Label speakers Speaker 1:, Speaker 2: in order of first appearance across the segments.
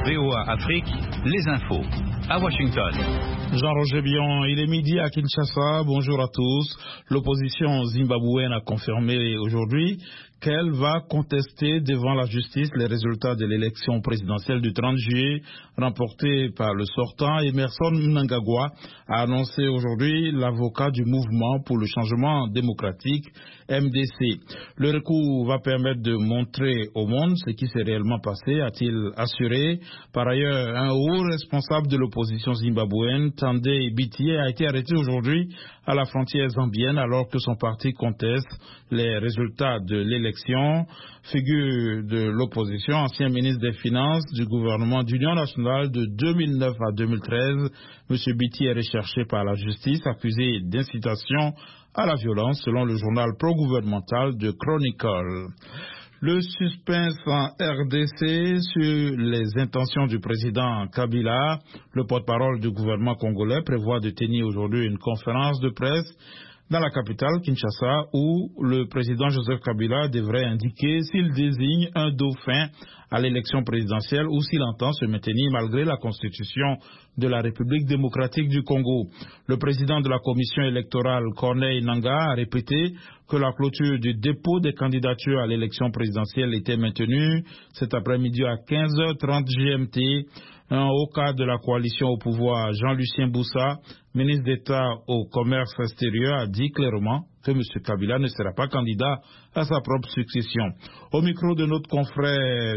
Speaker 1: VOA Afrique, les infos. À Washington.
Speaker 2: Jean-Roger Bion, il est midi à Kinshasa. Bonjour à tous. L'opposition zimbabwéenne a confirmé aujourd'hui qu'elle va contester devant la justice les résultats de l'élection présidentielle du 30 juillet remportée par le sortant. Emerson Mnangagwa a annoncé aujourd'hui l'avocat du mouvement pour le changement démocratique, MDC. Le recours va permettre de montrer au monde ce qui s'est réellement passé, a-t-il assuré. Par ailleurs, un haut responsable de l'opposition zimbabwéenne, Tandé Biti, a été arrêté aujourd'hui à la frontière zambienne alors que son parti conteste les résultats de l'élection. Figure de l'opposition, ancien ministre des Finances du gouvernement d'Union nationale de 2009 à 2013, M. Biti est recherché par la justice, accusé d'incitation à la violence selon le journal pro-gouvernemental de Chronicle. Le suspense en RDC sur les intentions du président Kabila. Le porte-parole du gouvernement congolais prévoit de tenir aujourd'hui une conférence de presse dans la capitale, Kinshasa, où le président Joseph Kabila devrait indiquer s'il désigne un dauphin à l'élection présidentielle ou s'il entend se maintenir malgré la constitution de la République démocratique du Congo. Le président de la commission électorale, Corneille Nangaa, a répété que la clôture du dépôt des candidatures à l'élection présidentielle était maintenue cet après-midi à 15h30 GMT. Un haut cadre de la coalition au pouvoir, Jean-Lucien Boussa, ministre d'État au commerce extérieur, a dit clairement que M. Kabila ne sera pas candidat à sa propre succession. Au micro de notre confrère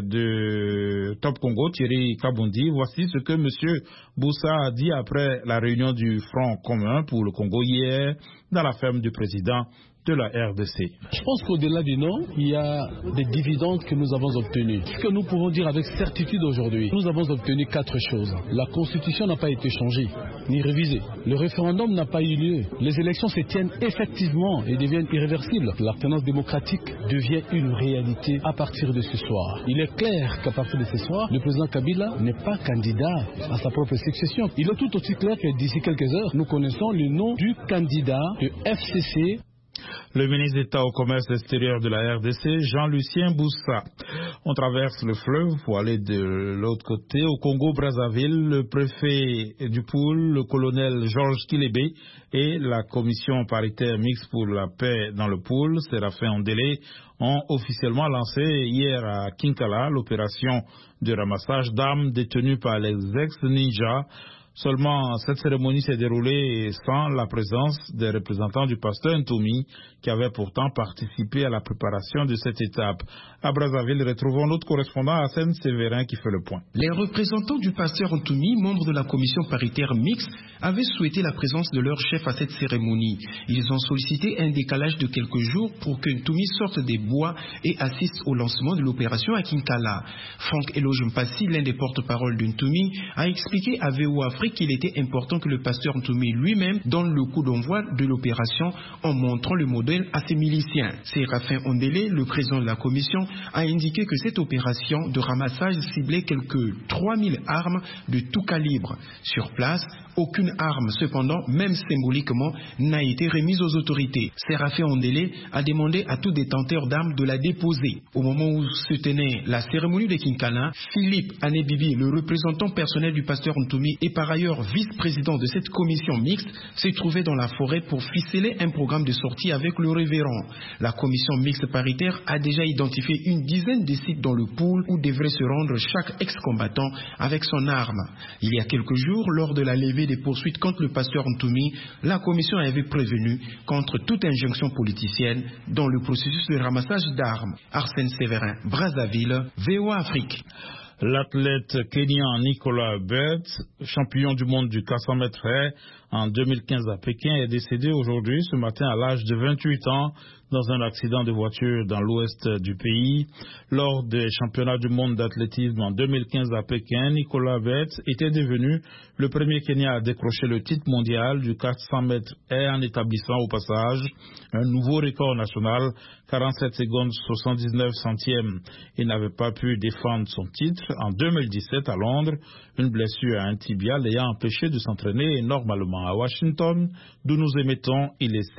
Speaker 2: de Top Congo, Thierry Kabundi, voici ce que M. Boussa a dit après la réunion du Front commun pour le Congo hier dans la ferme du président de la RDC.
Speaker 3: Je pense qu'au-delà du nom, il y a des dividendes que nous avons obtenus. Ce que nous pouvons dire avec certitude aujourd'hui, nous avons obtenu 4 choses. La Constitution n'a pas été changée, ni révisée. Le référendum n'a pas eu lieu. Les élections se tiennent effectivement et deviennent irréversibles. L'alternance démocratique devient une réalité à partir de ce soir. Il est clair qu'à partir de ce soir, le président Kabila n'est pas candidat à sa propre succession. Il est tout aussi clair que d'ici quelques heures, nous connaissons le nom du candidat de FCC.
Speaker 2: Le ministre d'État au commerce extérieur de la RDC, Jean-Lucien Boussa. On traverse le fleuve pour aller de l'autre côté. Au Congo-Brazzaville, le préfet du pôle, le colonel Georges Kilébé, et la commission paritaire mixte pour la paix dans le pôle, Séraphin Ondélé, ont officiellement lancé hier à Kinkala l'opération de ramassage d'armes détenues par les ex-ninjas. Seulement, cette cérémonie s'est déroulée sans la présence des représentants du pasteur Ntoumi, qui avait pourtant participé à la préparation de cette étape. À Brazzaville, retrouvons notre correspondant Hassan Séverin qui fait le point.
Speaker 4: Les représentants du pasteur Ntoumi, membres de la commission paritaire mixte, avaient souhaité la présence de leur chef à cette cérémonie. Ils ont sollicité un décalage de quelques jours pour que Ntoumi sorte des bois et assiste au lancement de l'opération à Kinkala. Franck Eloge Mpassi, l'un des porte-parole de Ntoumi, a expliqué à VOA Afrique qu'il était important que le pasteur Ntoumi lui-même donne le coup d'envoi de l'opération en montrant le modèle à ses miliciens. Séraphin Ondélé, le président de la commission, a indiqué que cette opération de ramassage ciblait quelques 3000 armes de tout calibre. Sur place, aucune arme, cependant, même symboliquement, n'a été remise aux autorités. Séraphin Ondélé a demandé à tout détenteur d'armes de la déposer. Au moment où se tenait la cérémonie de Kinkala, Philippe Anebibi, le représentant personnel du pasteur Ntoumi et par ailleurs vice-président de cette commission mixte, s'est trouvé dans la forêt pour ficeler un programme de sortie avec le révérend. La commission mixte paritaire a déjà identifié une dizaine de sites dans le pôle où devrait se rendre chaque ex-combattant avec son arme. Il y a quelques jours, lors de la levée des poursuites contre le pasteur Ntoumi, la commission avait prévenu contre toute injonction politicienne dans le processus de ramassage d'armes. Arsène Séverin, Brazzaville, VOA Afrique.
Speaker 2: L'athlète kenyan Nicolas Bett, champion du monde du 400 mètres en 2015 à Pékin, est décédé aujourd'hui, ce matin, à l'âge de 28 ans, dans un accident de voiture dans l'ouest du pays. Lors des championnats du monde d'athlétisme en 2015 à Pékin, Nicolas Bett était devenu le premier Kenyan à décrocher le titre mondial du 400 mètres en établissant au passage un nouveau record national, 47 secondes 79 centièmes. Il n'avait pas pu défendre son titre en 2017 à Londres, une blessure à un tibia l'ayant empêché de s'entraîner normalement. À Washington, d'où nous émettons, il est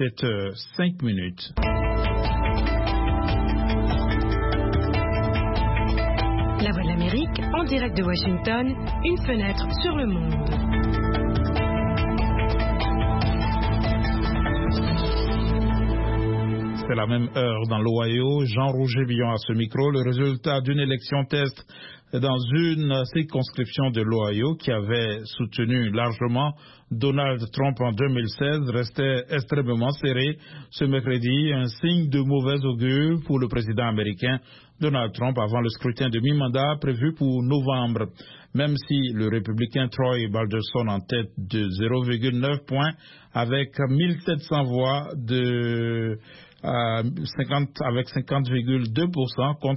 Speaker 2: 7h05.
Speaker 5: La Voix de l'Amérique. d'Amérique, en direct de Washington, une fenêtre sur le monde.
Speaker 2: C'est la même heure dans l'Ohio. Jean-Roger Villon à ce micro. Le résultat d'une élection test dans une circonscription de l'Ohio qui avait soutenu largement Donald Trump en 2016 restait extrêmement serré ce mercredi, un signe de mauvais augure pour le président américain Donald Trump avant le scrutin de mi-mandat prévu pour novembre. Même si le républicain Troy Balderson en tête de 0,9 points avec 1700 voix avec 50,2% contre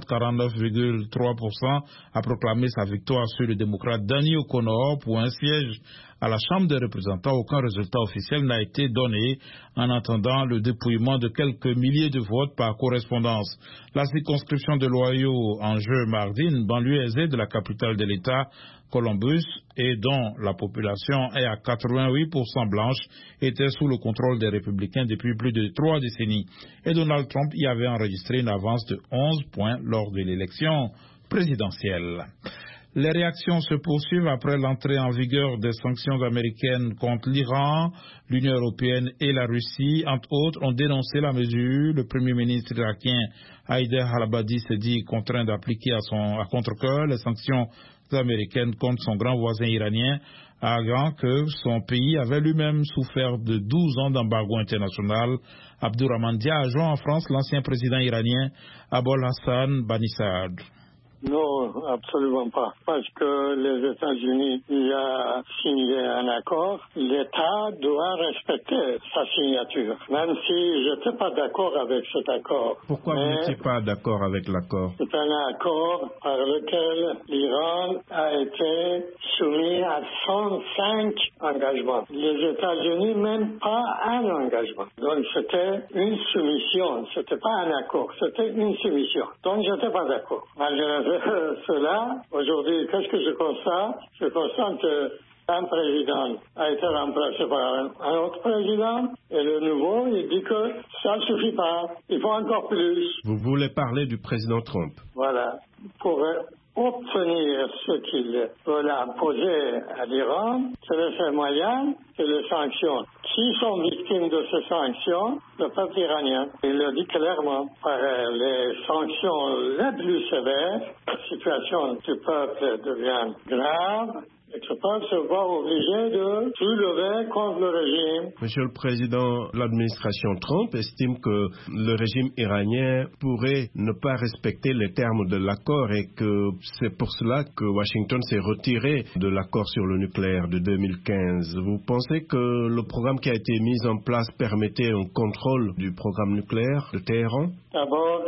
Speaker 2: 49,3% a proclamé sa victoire sur le démocrate Danny O'Connor pour un siège à la Chambre des représentants. Aucun résultat officiel n'a été donné en attendant le dépouillement de quelques milliers de votes par correspondance. La circonscription de l'Ohio en jeu mardi, une banlieue aisée de la capitale de l'État, Columbus, et dont la population est à 88% blanche, était sous le contrôle des républicains depuis plus de 3 décennies. Et Donald Trump y avait enregistré une avance de 11 points lors de l'élection présidentielle. Les réactions se poursuivent après l'entrée en vigueur des sanctions américaines contre l'Iran. L'Union européenne et la Russie, entre autres, ont dénoncé la mesure. Le premier ministre irakien Haider al-Abadi s'est dit contraint d'appliquer à contre-cœur les sanctions américaines contre son grand voisin iranien, arguant que son pays avait lui-même souffert de 12 ans d'embargo international. Abdourahmane Dia a joint en France l'ancien président iranien Abol Hassan Banisadr.
Speaker 6: Non, absolument pas. Parce que les États-Unis y a signé un accord, l'État doit respecter sa signature, même si je n'étais pas d'accord avec cet accord.
Speaker 4: Pourquoi vous n'étiez pas d'accord avec l'accord?
Speaker 6: C'est un accord par lequel l'Iran a été soumis à 105 engagements. Les États-Unis, même pas un engagement. Donc c'était une soumission, c'était pas un accord, c'était une soumission. Donc je n'étais pas d'accord. Malgré cela, aujourd'hui, qu'est-ce que je constate? Je constate qu'un président a été remplacé par un autre président et le nouveau, il dit que ça ne suffit pas, il faut encore plus.
Speaker 4: Vous voulez parler du président Trump?
Speaker 6: Voilà. Pour obtenir ce qu'il veut imposer à l'Iran, c'est le seul moyen, c'est les sanctions. Qui sont victimes de ces sanctions? Le peuple iranien. Il le dit clairement. Par les sanctions les plus sévères, la situation du peuple devient grave. Et le peuple se voit obligé de soulever contre le régime.
Speaker 4: Monsieur le Président, l'administration Trump estime que le régime iranien pourrait ne pas respecter les termes de l'accord et que c'est pour cela que Washington s'est retiré de l'accord sur le nucléaire de 2015. Vous pensez que le programme qui a été mis en place permettait un contrôle du programme nucléaire de Téhéran?
Speaker 6: D'abord,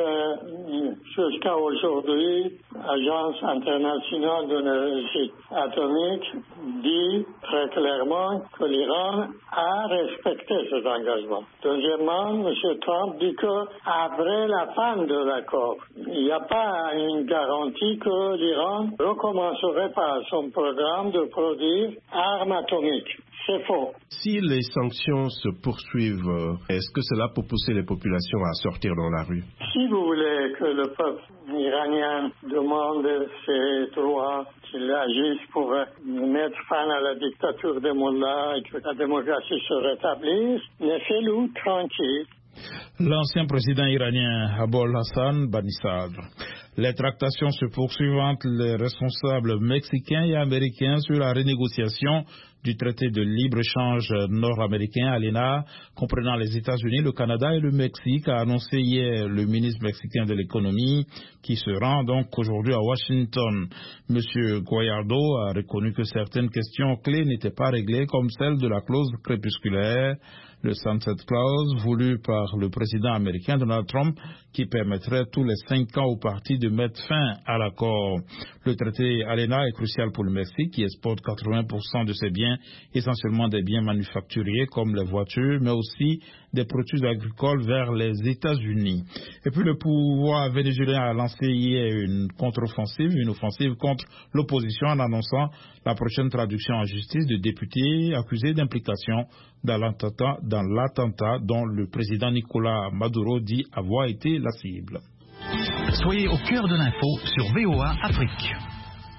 Speaker 6: jusqu'à aujourd'hui, l'Agence internationale d'énergie atomique dit très clairement que l'Iran a respecté ses engagements. Deuxièmement, M. Trump dit qu'après la fin de l'accord, il n'y a pas une garantie que l'Iran recommencerait pas son programme de produire armes atomiques. C'est faux.
Speaker 4: Si les sanctions se poursuivent, est-ce que cela peut pousser les populations à sortir dans la rue? Si
Speaker 6: vous voulez que le peuple iranien demande ses droits, qu'il agisse pour mettre fin à la dictature des mollahs et que la démocratie se rétablisse, laissez-le tranquille.
Speaker 2: L'ancien président iranien Abol Hassan Banisadr. Les tractations se poursuivent entre les responsables mexicains et américains sur la renégociation du traité de libre-échange nord-américain ALENA, comprenant les États-Unis, le Canada et le Mexique, a annoncé hier le ministre mexicain de l'économie, qui se rend donc aujourd'hui à Washington. Monsieur Guajardo a reconnu que certaines questions clés n'étaient pas réglées, comme celle de la clause crépusculaire, le Sunset Clause, voulu par le président américain Donald Trump, qui permettrait tous les 5 ans au parti de mettre fin à l'accord. Le traité ALENA est crucial pour le Mexique, qui exporte 80% de ses biens, essentiellement des biens manufacturiers comme les voitures, mais aussi des produits agricoles vers les États-Unis. Et puis le pouvoir vénézuélien a lancé hier une contre-offensive, une offensive contre l'opposition en annonçant la prochaine traduction en justice de députés accusés d'implication dans l'attentat dont le président Nicolas Maduro dit avoir été la cible.
Speaker 1: Soyez au cœur de l'info sur VOA Afrique.